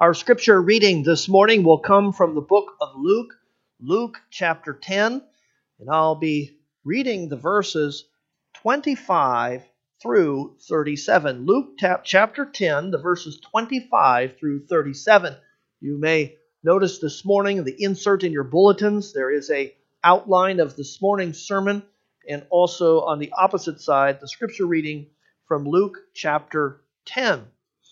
Our scripture reading this morning will come from the book of Luke, Luke chapter 10, and I'll be reading the verses 25 through 37. Luke chapter 10, the verses 25 through 37. You may notice this morning the insert in your bulletins, there is an outline of this morning's sermon, and also on the opposite side, the scripture reading from Luke chapter 10.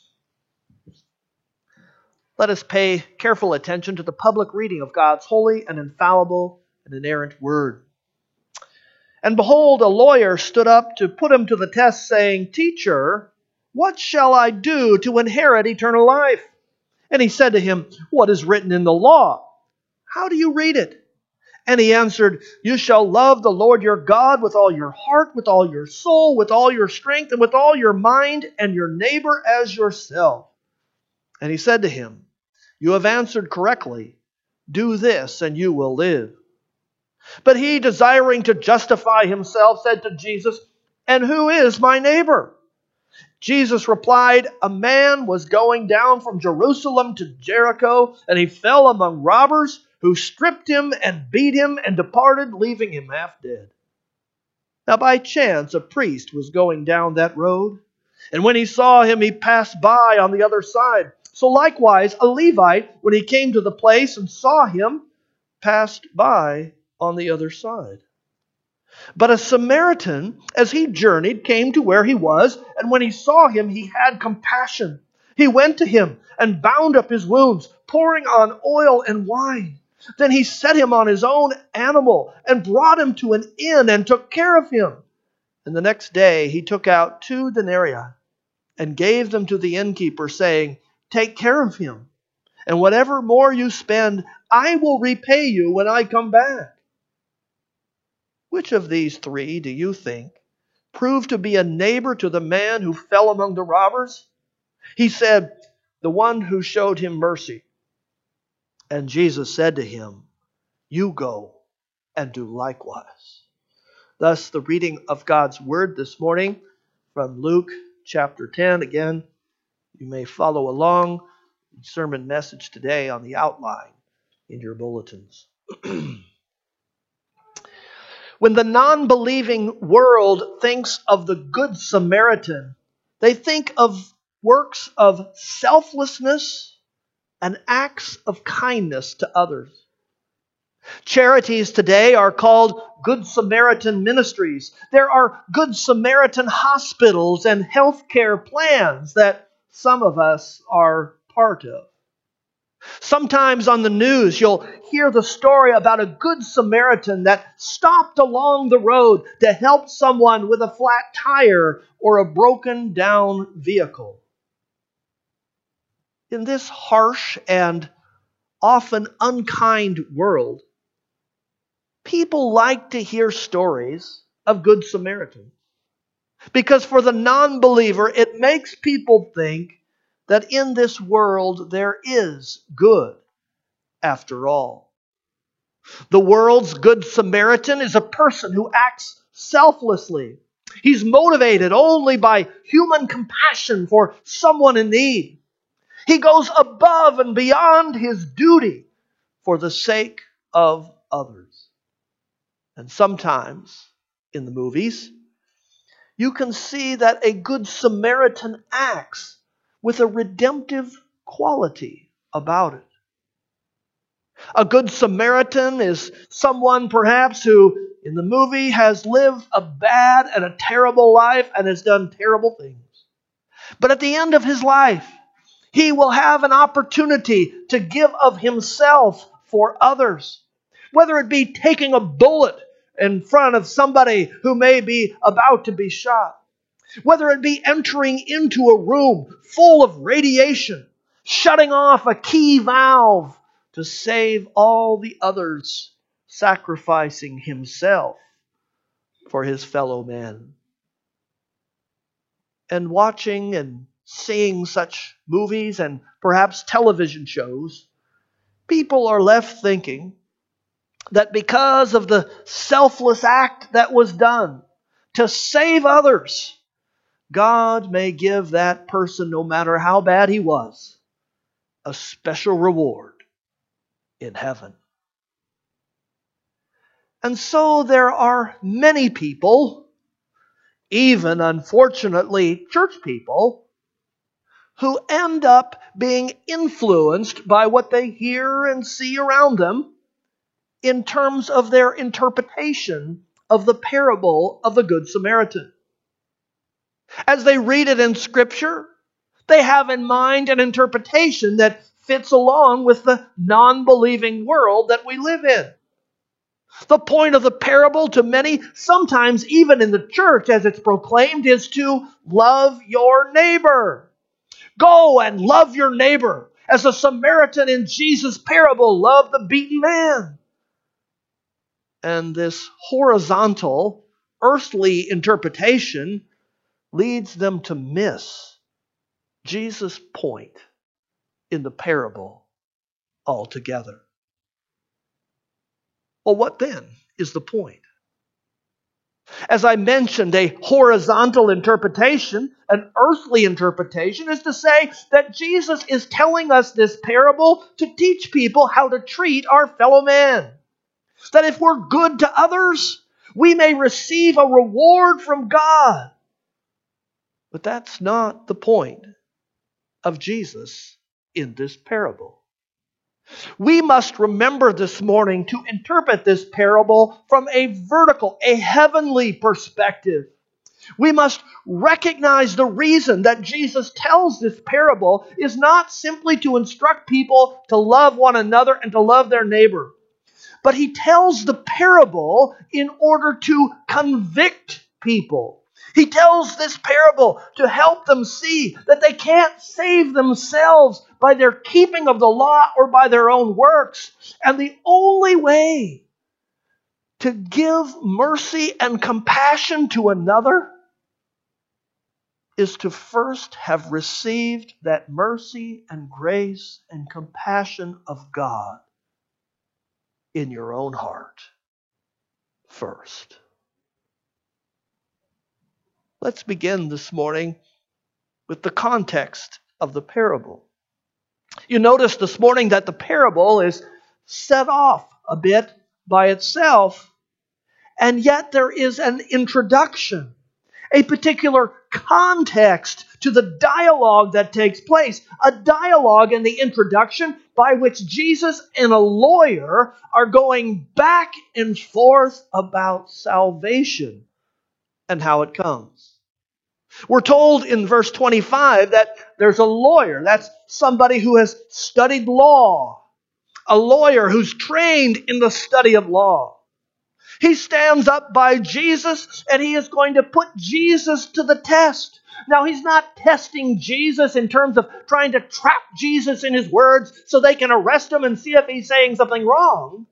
Let us pay careful attention to the public reading of God's holy and infallible and inerrant word. And behold, a lawyer stood up to put him to the test, saying, "Teacher, what shall I do to inherit eternal life?" And he said to him, "What is written in the law? How do you read it?" And he answered, "You shall love the Lord your God with all your heart, with all your soul, with all your strength, and with all your mind, and your neighbor as yourself." And he said to him, "You have answered correctly. Do this, and you will live." But he, desiring to justify himself, said to Jesus, "And who is my neighbor?" Jesus replied, "A man was going down from Jerusalem to Jericho, and he fell among robbers, who stripped him and beat him and departed, leaving him half dead. Now by chance a priest was going down that road, and when he saw him, he passed by on the other side. So likewise a Levite, when he came to the place and saw him, passed by on the other side. But a Samaritan, as he journeyed, came to where he was, and when he saw him, he had compassion. He went to him and bound up his wounds, pouring on oil and wine. Then he set him on his own animal and brought him to an inn and took care of him. And the next day he took out 2 denarii and gave them to the innkeeper, saying, "Take care of him, and whatever more you spend, I will repay you when I come back." Which of these 3 do you think proved to be a neighbor to the man who fell among the robbers? He said, "The one who showed him mercy." And Jesus said to him, "You go and do likewise." Thus the reading of God's word this morning from Luke chapter 10. Again, you may follow along the sermon message today on the outline in your bulletins. When the non-believing world thinks of the Good Samaritan, they think of works of selflessness and acts of kindness to others. Charities today are called Good Samaritan ministries. There are Good Samaritan hospitals and healthcare plans that some of us are part of. Sometimes on the news, you'll hear the story about a Good Samaritan that stopped along the road to help someone with a flat tire or a broken down vehicle. In this harsh and often unkind world, people like to hear stories of Good Samaritans. Because for the non-believer, it makes people think that in this world there is good after all. The world's Good Samaritan is a person who acts selflessly. He's motivated only by human compassion for someone in need. He goes above and beyond his duty for the sake of others. And sometimes in the movies, you can see that a Good Samaritan acts with a redemptive quality about it. A Good Samaritan is someone perhaps who in the movie has lived a bad and a terrible life and has done terrible things. But at the end of his life, he will have an opportunity to give of himself for others. Whether it be taking a bullet in front of somebody who may be about to be shot. Whether it be entering into a room full of radiation, shutting off a key valve to save all the others, sacrificing himself for his fellow men. And watching and seeing such movies and perhaps television shows, people are left thinking that because of the selfless act that was done to save others, God may give that person, no matter how bad he was, a special reward in heaven. And so there are many people, even unfortunately church people, who end up being influenced by what they hear and see around them in terms of their interpretation of the parable of the Good Samaritan. As they read it in Scripture, they have in mind an interpretation that fits along with the non-believing world that we live in. The point of the parable to many, sometimes even in the church as it's proclaimed, is to love your neighbor. Go and love your neighbor, as the Samaritan in Jesus' parable loved the beaten man. And this horizontal, earthly interpretation leads them to miss Jesus' point in the parable altogether. Well, what then is the point? As I mentioned, a horizontal interpretation, an earthly interpretation, is to say that Jesus is telling us this parable to teach people how to treat our fellow man. That if we're good to others, we may receive a reward from God. But that's not the point of Jesus in this parable. We must remember this morning to interpret this parable from a vertical, a heavenly perspective. We must recognize the reason that Jesus tells this parable is not simply to instruct people to love one another and to love their neighbor, but he tells the parable in order to convict people. He tells this parable to help them see that they can't save themselves by their keeping of the law or by their own works. And the only way to give mercy and compassion to another is to first have received that mercy and grace and compassion of God in your own heart first. Let's begin this morning with the context of the parable. You notice this morning that the parable is set off a bit by itself, and yet there is an introduction, a particular context to the dialogue that takes place, a dialogue in the introduction by which Jesus and a lawyer are going back and forth about salvation and how it comes. We're told in verse 25 that there's a lawyer. That's somebody who has studied law. A lawyer who's trained in the study of law. He stands up by Jesus and he is going to put Jesus to the test. Now, he's not testing Jesus in terms of trying to trap Jesus in his words so they can arrest him and see if he's saying something wrong.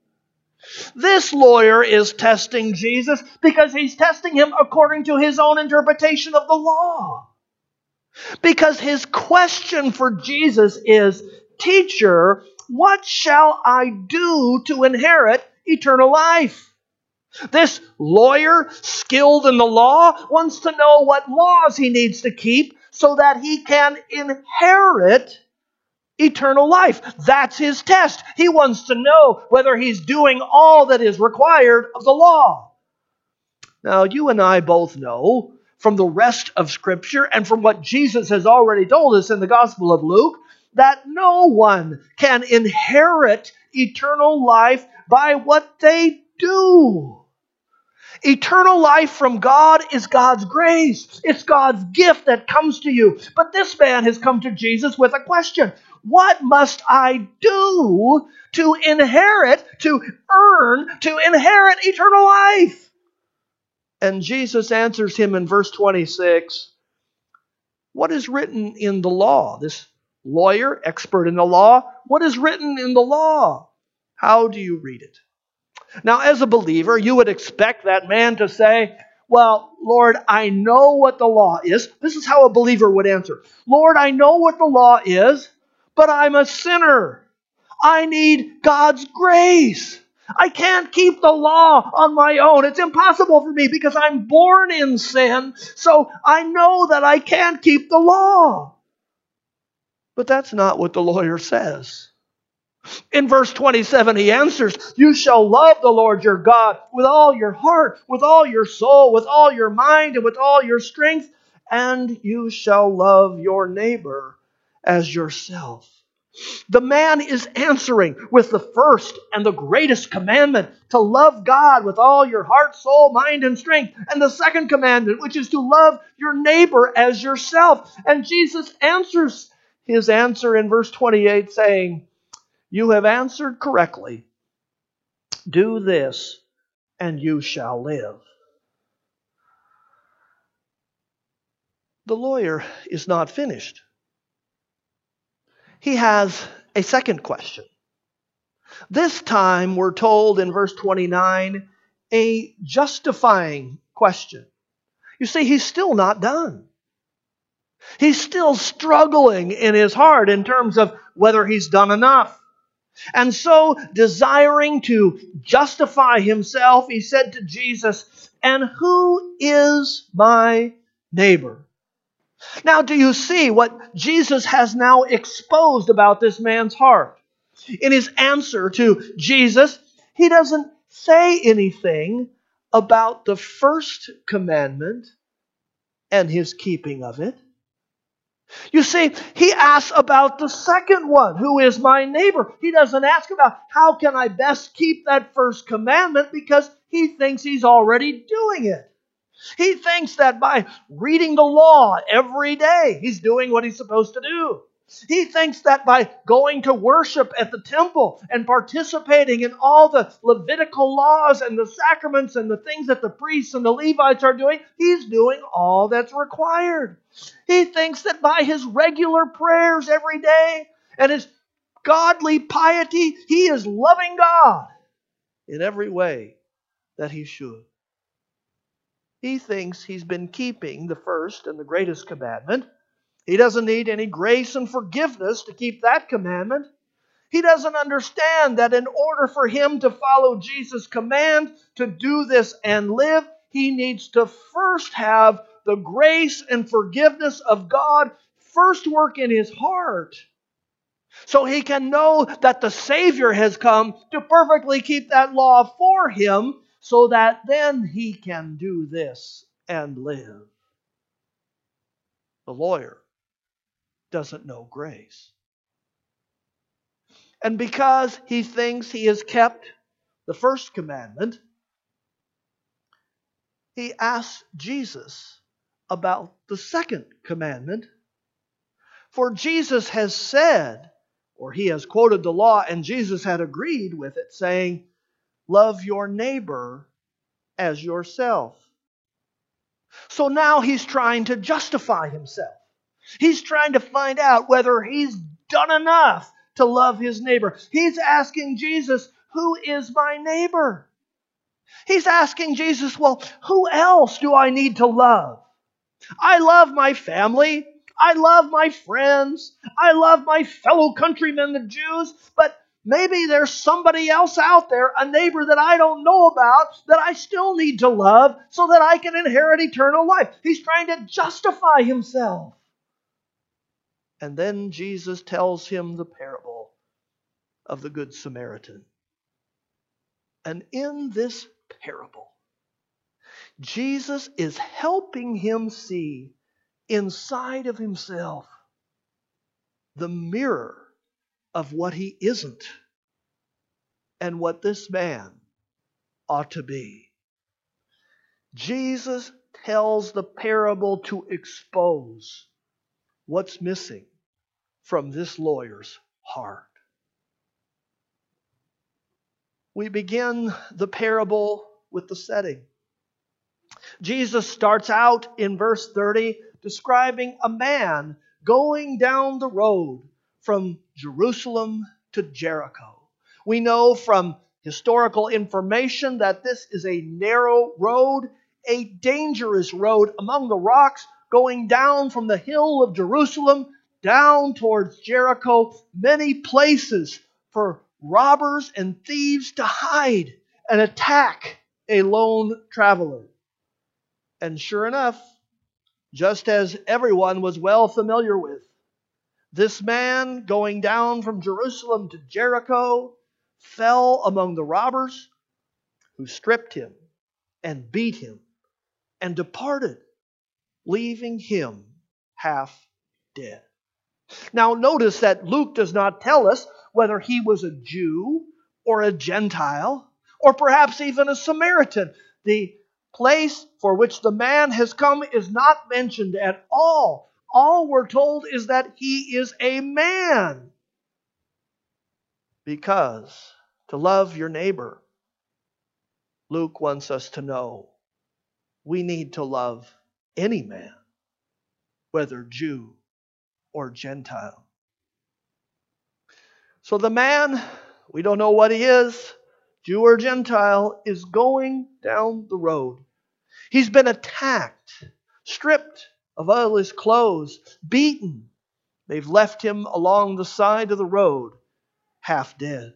This lawyer is testing Jesus because he's testing him according to his own interpretation of the law. Because his question for Jesus is, "Teacher, what shall I do to inherit eternal life?" This lawyer, skilled in the law, wants to know what laws he needs to keep so that he can inherit eternal life. That's his test. He wants to know whether he's doing all that is required of the law. Now, you and I both know from the rest of Scripture and from what Jesus has already told us in the Gospel of Luke that no one can inherit eternal life by what they do. Eternal life from God is God's grace. It's God's gift that comes to you. But this man has come to Jesus with a question. What must I do to inherit, to earn, to inherit eternal life? And Jesus answers him in verse 26, what is written in the law? This lawyer, expert in the law, what is written in the law? How do you read it? Now, as a believer, you would expect that man to say, well, Lord, I know what the law is. This is how a believer would answer. Lord, I know what the law is, but I'm a sinner. I need God's grace. I can't keep the law on my own. It's impossible for me because I'm born in sin. So I know that I can't keep the law. But that's not what the lawyer says. In verse 27, he answers, "You shall love the Lord your God with all your heart, with all your soul, with all your mind, and with all your strength, and you shall love your neighbor as yourself." The man is answering with the first and the greatest commandment, to love God with all your heart, soul, mind, and strength. And the second commandment, which is to love your neighbor as yourself. And Jesus answers his answer in verse 28 saying, "You have answered correctly. Do this and you shall live." The lawyer is not finished. He has a second question. This time, we're told in verse 29, a justifying question. You see, he's still not done. He's still struggling in his heart in terms of whether he's done enough. And so, desiring to justify himself, he said to Jesus, "And who is my neighbor?" Now, do you see what Jesus has now exposed about this man's heart? In his answer to Jesus, he doesn't say anything about the first commandment and his keeping of it. You see, he asks about the second one, "Who is my neighbor?" He doesn't ask about how can I best keep that first commandment, because he thinks he's already doing it. He thinks that by reading the law every day, he's doing what he's supposed to do. He thinks that by going to worship at the temple and participating in all the Levitical laws and the sacraments and the things that the priests and the Levites are doing, he's doing all that's required. He thinks that by his regular prayers every day and his godly piety, he is loving God in every way that he should. He thinks he's been keeping the first and the greatest commandment. He doesn't need any grace and forgiveness to keep that commandment. He doesn't understand that in order for him to follow Jesus' command to do this and live, he needs to first have the grace and forgiveness of God first work in his heart, so he can know that the Savior has come to perfectly keep that law for him, so that then he can do this and live. The lawyer doesn't know grace. And because he thinks he has kept the first commandment, he asks Jesus about the second commandment. For Jesus has said, or he has quoted the law, and Jesus had agreed with it, saying, "Love your neighbor as yourself." So now he's trying to justify himself. He's trying to find out whether he's done enough to love his neighbor. He's asking Jesus, "Who is my neighbor?" He's asking Jesus, well, who else do I need to love? I love my family. I love my friends. I love my fellow countrymen, the Jews. But maybe there's somebody else out there, a neighbor that I don't know about, that I still need to love so that I can inherit eternal life. He's trying to justify himself. And then Jesus tells him the parable of the Good Samaritan. And in this parable, Jesus is helping him see inside of himself the mirror of what he isn't and what this man ought to be. Jesus tells the parable to expose what's missing from this lawyer's heart. We begin the parable with the setting. Jesus starts out in verse 30 describing a man going down the road from Jerusalem to Jericho. We know from historical information that this is a narrow road, a dangerous road among the rocks, going down from the hill of Jerusalem down towards Jericho, many places for robbers and thieves to hide and attack a lone traveler. And sure enough, just as everyone was well familiar with, This man, going down from Jerusalem to Jericho, fell among the robbers, who stripped him and beat him and departed, leaving him half dead. Now notice that Luke does not tell us whether he was a Jew or a Gentile or perhaps even a Samaritan. The place for which the man has come is not mentioned at all. All we're told is that he is a man. Because to love your neighbor, Luke wants us to know, we need to love any man, whether Jew or Gentile. So the man, we don't know what he is, Jew or Gentile, is going down the road. He's been attacked, stripped of all his clothes, beaten. They've left him along the side of the road, half dead.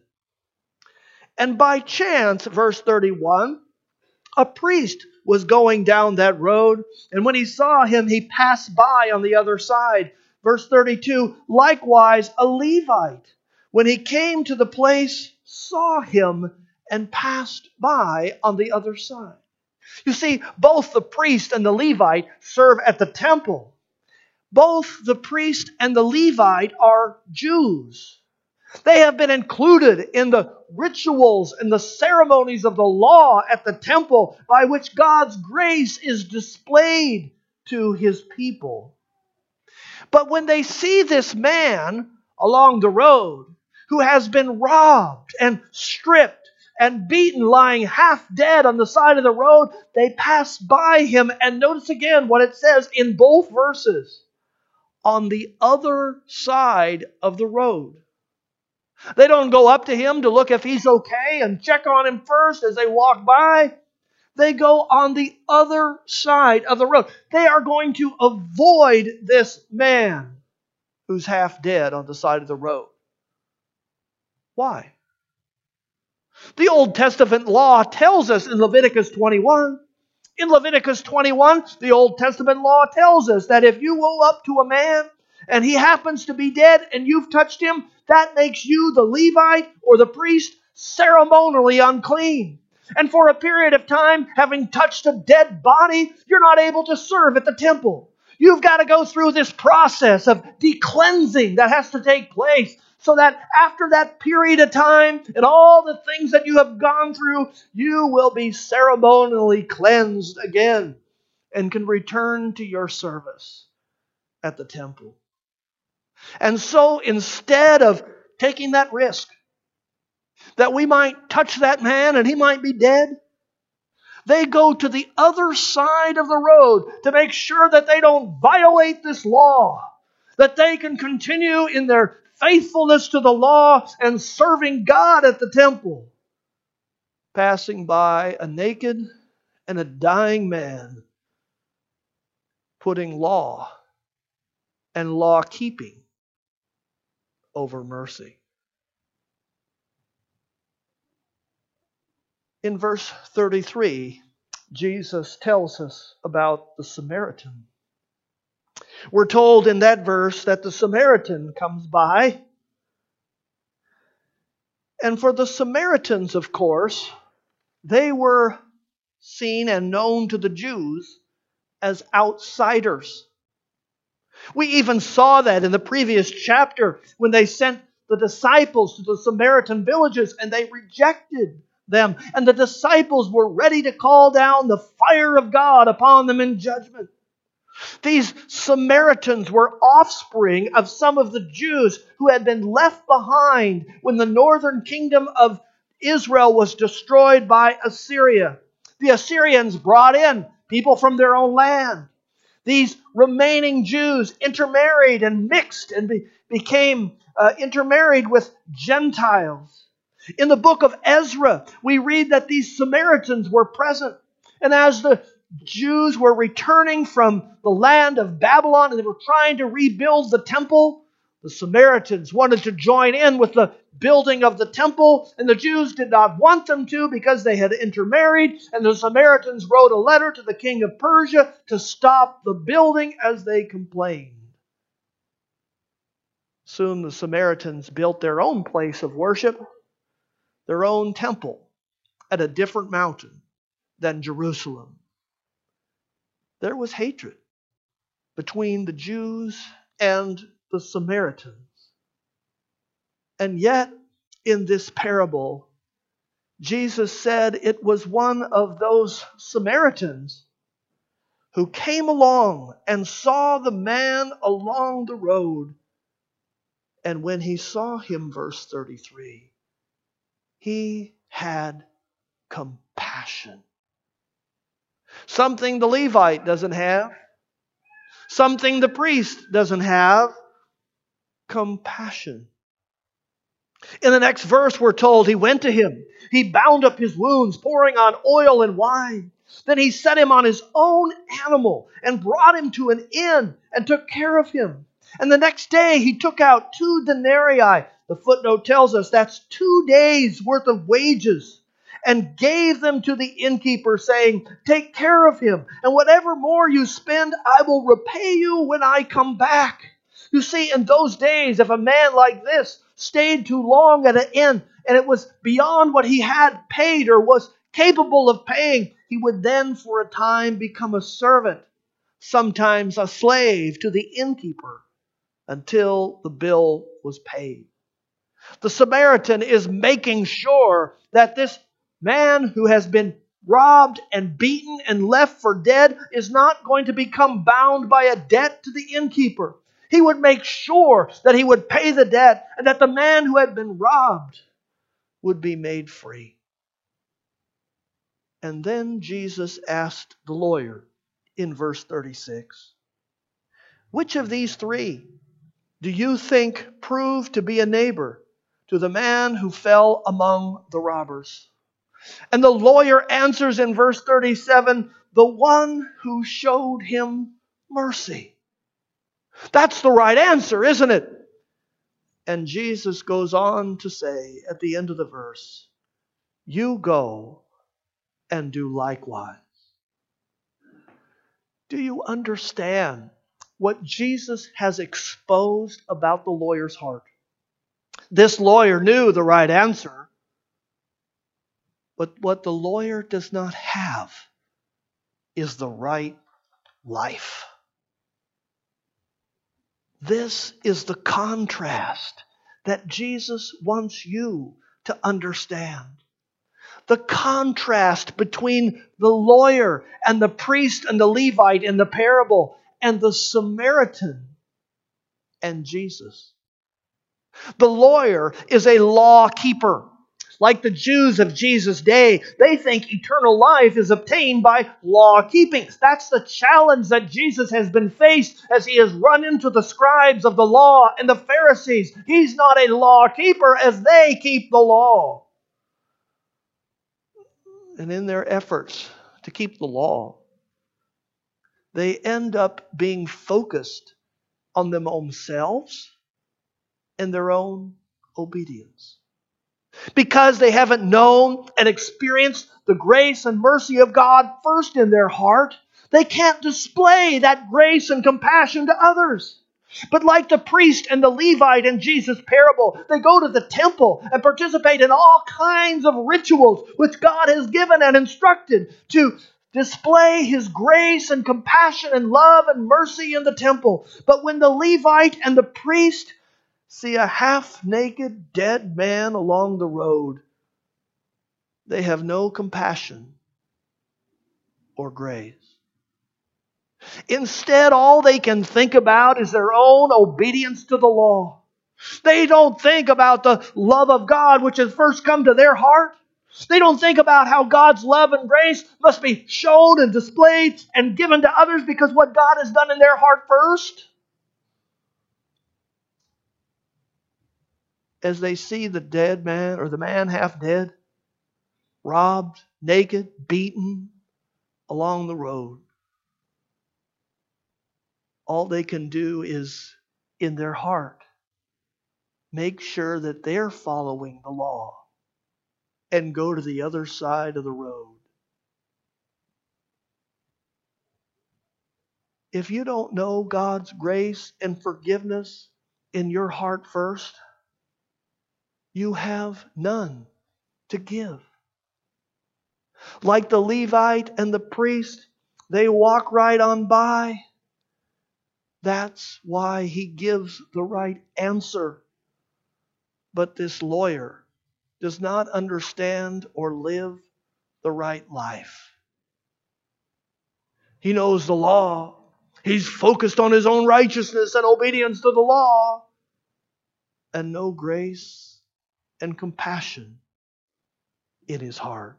And by chance, verse 31, a priest was going down that road, and when he saw him, he passed by on the other side. Verse 32, likewise a Levite, when he came to the place, saw him and passed by on the other side. You see, both the priest and the Levite serve at the temple. Both the priest and the Levite are Jews. They have been included in the rituals and the ceremonies of the law at the temple by which God's grace is displayed to His people. But when they see this man along the road who has been robbed and stripped and beaten, lying half dead on the side of the road, they pass by him. And notice again what it says in both verses. On the other side of the road. They don't go up to him to look if he's okay and check on him first as they walk by. They go on the other side of the road. They are going to avoid this man who's half dead on the side of the road. Why? The Old Testament law tells us in Leviticus 21. In Leviticus 21, the Old Testament law tells us that if you go up to a man and he happens to be dead and you've touched him, that makes you, the Levite or the priest, ceremonially unclean. And for a period of time, having touched a dead body, you're not able to serve at the temple. You've got to go through this process of decleansing that has to take place so that after that period of time and all the things that you have gone through, you will be ceremonially cleansed again and can return to your service at the temple. And so instead of taking that risk that we might touch that man and he might be dead, they go to the other side of the road to make sure that they don't violate this law, that they can continue in their faithfulness to the law and serving God at the temple, passing by a naked and a dying man, putting law and law-keeping over mercy. In verse 33, Jesus tells us about the Samaritan. We're told in that verse that the Samaritan comes by. And for the Samaritans, of course, they were seen and known to the Jews as outsiders. We even saw that in the previous chapter when they sent the disciples to the Samaritan villages and they rejected them. And the disciples were ready to call down the fire of God upon them in judgment. These Samaritans were offspring of some of the Jews who had been left behind when the northern kingdom of Israel was destroyed by Assyria. The Assyrians brought in people from their own land. These remaining Jews intermarried and mixed and became intermarried with Gentiles. In the book of Ezra, we read that these Samaritans were present. And as the Jews were returning from the land of Babylon and they were trying to rebuild the temple, the Samaritans wanted to join in with the building of the temple, and the Jews did not want them to because they had intermarried, and the Samaritans wrote a letter to the king of Persia to stop the building as they complained. Soon the Samaritans built their own place of worship, their own temple, at a different mountain than Jerusalem. There was hatred between the Jews and the Samaritans. And yet, in this parable, Jesus said it was one of those Samaritans who came along and saw the man along the road. And when he saw him, verse 33, he had compassion. Something the Levite doesn't have. Something the priest doesn't have. Compassion. In the next verse, we're told he went to him. He bound up his wounds, pouring on oil and wine. Then he set him on his own animal and brought him to an inn and took care of him. And the next day he took out 2 denarii. The footnote tells us that's 2 days' worth of wages, and gave them to the innkeeper, saying, "Take care of him, and whatever more you spend, I will repay you when I come back." You see, in those days, if a man like this stayed too long at an inn, and it was beyond what he had paid or was capable of paying, he would then for a time become a servant, sometimes a slave to the innkeeper, until the bill was paid. The Samaritan is making sure that this man who has been robbed and beaten and left for dead is not going to become bound by a debt to the innkeeper. He would make sure that he would pay the debt and that the man who had been robbed would be made free. And then Jesus asked the lawyer in verse 36, "Which of these 3 do you think proved to be a neighbor to the man who fell among the robbers?" And the lawyer answers in verse 37, "The one who showed him mercy." That's the right answer, isn't it? And Jesus goes on to say at the end of the verse, "You go and do likewise." Do you understand what Jesus has exposed about the lawyer's heart? This lawyer knew the right answer, but what the lawyer does not have is the right life. This is the contrast that Jesus wants you to understand. The contrast between the lawyer and the priest and the Levite in the parable and the Samaritan and Jesus. The lawyer is a law keeper. Like the Jews of Jesus' day, they think eternal life is obtained by law keeping. That's the challenge that Jesus has been faced as he has run into the scribes of the law and the Pharisees. He's not a law keeper as they keep the law. And in their efforts to keep the law, they end up being focused on themselves and their own obedience. Because they haven't known and experienced the grace and mercy of God first in their heart, they can't display that grace and compassion to others. But like the priest and the Levite in Jesus' parable, they go to the temple and participate in all kinds of rituals which God has given and instructed to display His grace and compassion and love and mercy in the temple. But when the Levite and the priest see a half-naked dead man along the road, they have no compassion or grace. Instead, all they can think about is their own obedience to the law. They don't think about the love of God which has first come to their heart. They don't think about how God's love and grace must be shown and displayed and given to others because what God has done in their heart first. As they see the dead man or the man half dead, robbed, naked, beaten along the road, all they can do is, in their heart, make sure that they're following the law and go to the other side of the road. If you don't know God's grace and forgiveness in your heart first, you have none to give. Like the Levite and the priest, they walk right on by. That's why he gives the right answer. But this lawyer does not understand or live the right life. He knows the law. He's focused on his own righteousness and obedience to the law, and no grace and compassion in his heart.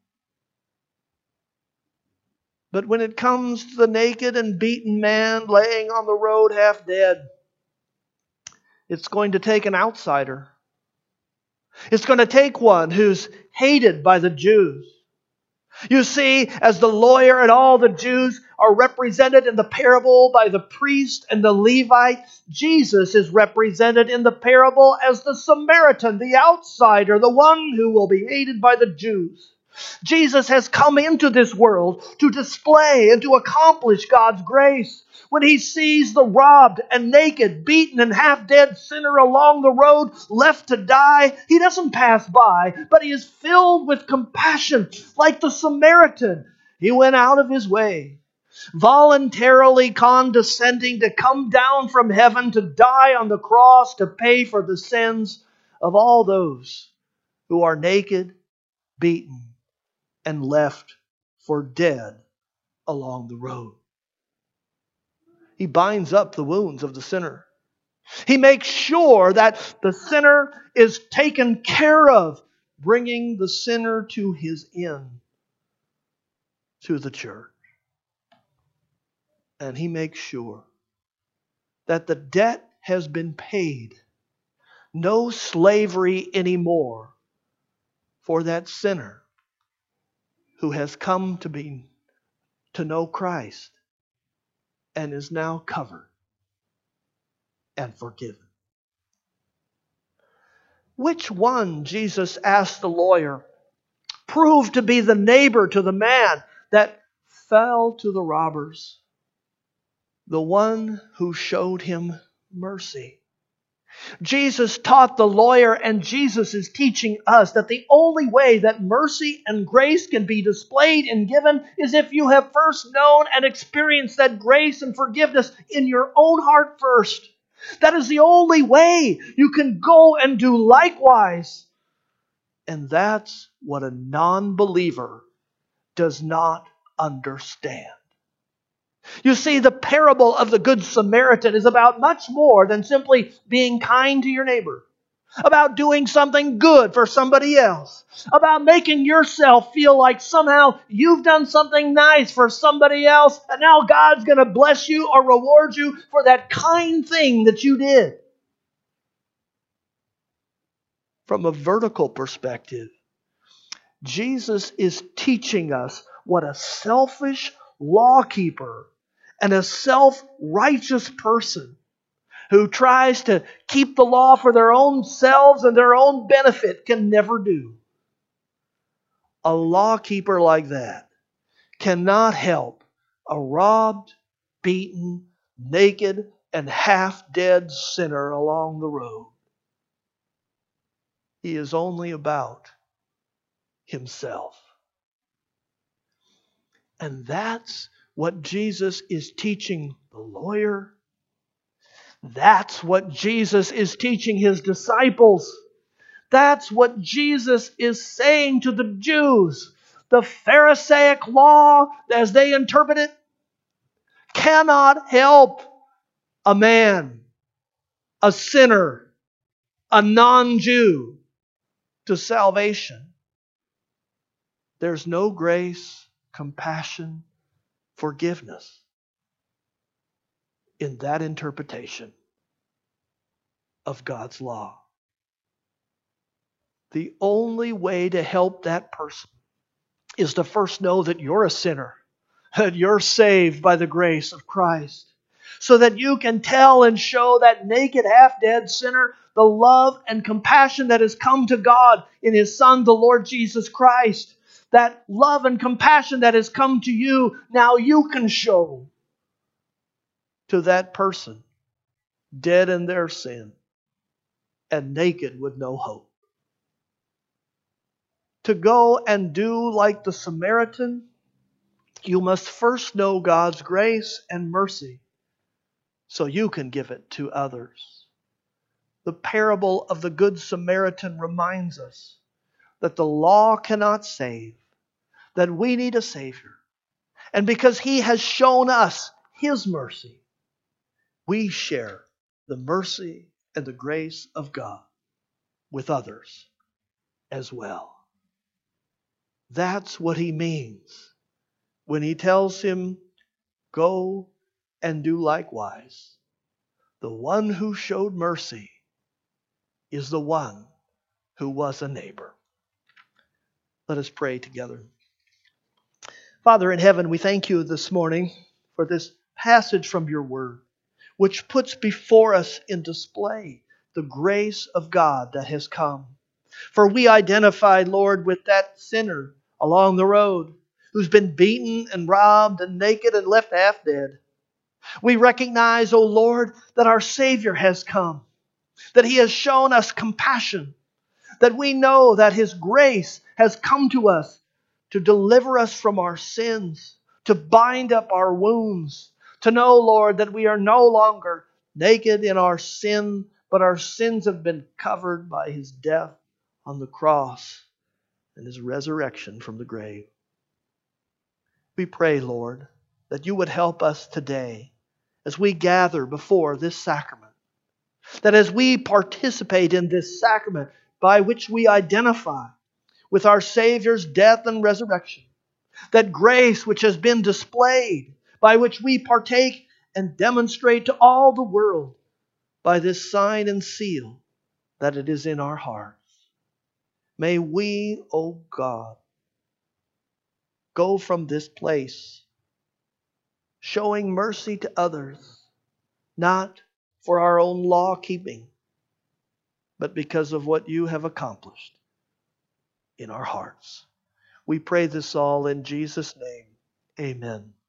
But when it comes to the naked and beaten man laying on the road half dead, it's going to take an outsider. It's going to take one who's hated by the Jews. You see, as the lawyer and all the Jews are represented in the parable by the priest and the Levite, Jesus is represented in the parable as the Samaritan, the outsider, the one who will be hated by the Jews. Jesus has come into this world to display and to accomplish God's grace. When he sees the robbed and naked, beaten and half-dead sinner along the road left to die, he doesn't pass by, but he is filled with compassion. Like the Samaritan, he went out of his way, voluntarily condescending to come down from heaven to die on the cross to pay for the sins of all those who are naked, beaten, and left for dead along the road. He binds up the wounds of the sinner. He makes sure that the sinner is taken care of, bringing the sinner to his inn, to the church. And he makes sure that the debt has been paid. No slavery anymore for that sinner who has come to know Christ and is now covered and forgiven. Which one, Jesus asked the lawyer, proved to be the neighbor to the man that fell to the robbers? The one who showed him mercy. Jesus taught the lawyer, and Jesus is teaching us that the only way that mercy and grace can be displayed and given is if you have first known and experienced that grace and forgiveness in your own heart first. That is the only way you can go and do likewise. And that's what a non-believer does not understand. You see, the parable of the Good Samaritan is about much more than simply being kind to your neighbor, about doing something good for somebody else, about making yourself feel like somehow you've done something nice for somebody else, and now God's going to bless you or reward you for that kind thing that you did. From a vertical perspective, Jesus is teaching us what a selfish lawkeeper and a self-righteous person who tries to keep the law for their own selves and their own benefit can never do. A lawkeeper like that cannot help a robbed, beaten, naked, and half-dead sinner along the road. He is only about himself. And that's what Jesus is teaching the lawyer. That's what Jesus is teaching his disciples. That's what Jesus is saying to the Jews. The Pharisaic law, as they interpret it, cannot help a man, a sinner, a non-Jew to salvation. There's no grace, compassion, forgiveness in that interpretation of God's law. The only way to help that person is to first know that you're a sinner, that you're saved by the grace of Christ, so that you can tell and show that naked, half-dead sinner the love and compassion that has come to God in His Son, the Lord Jesus Christ. That love and compassion that has come to you, now you can show to that person dead in their sin, and naked with no hope. To go and do like the Samaritan, you must first know God's grace and mercy so you can give it to others. The parable of the Good Samaritan reminds us that the law cannot save, that we need a Savior. And because He has shown us His mercy, we share the mercy and the grace of God with others as well. That's what He means when He tells him, go and do likewise. The one who showed mercy is the one who was a neighbor. Let us pray together. Father in heaven, we thank you this morning for this passage from your word, which puts before us in display the grace of God that has come. For we identify, Lord, with that sinner along the road who's been beaten and robbed and naked and left half dead. We recognize, O Lord, that our Savior has come, that He has shown us compassion, that we know that His grace has come to us to deliver us from our sins, to bind up our wounds, to know, Lord, that we are no longer naked in our sin, but our sins have been covered by His death on the cross and His resurrection from the grave. We pray, Lord, that you would help us today as we gather before this sacrament, that as we participate in this sacrament by which we identify with our Savior's death and resurrection, that grace which has been displayed, by which we partake and demonstrate to all the world by this sign and seal that it is in our hearts. May we, O God, go from this place showing mercy to others, not for our own law keeping, but because of what you have accomplished in our hearts. We pray this all in Jesus' name. Amen.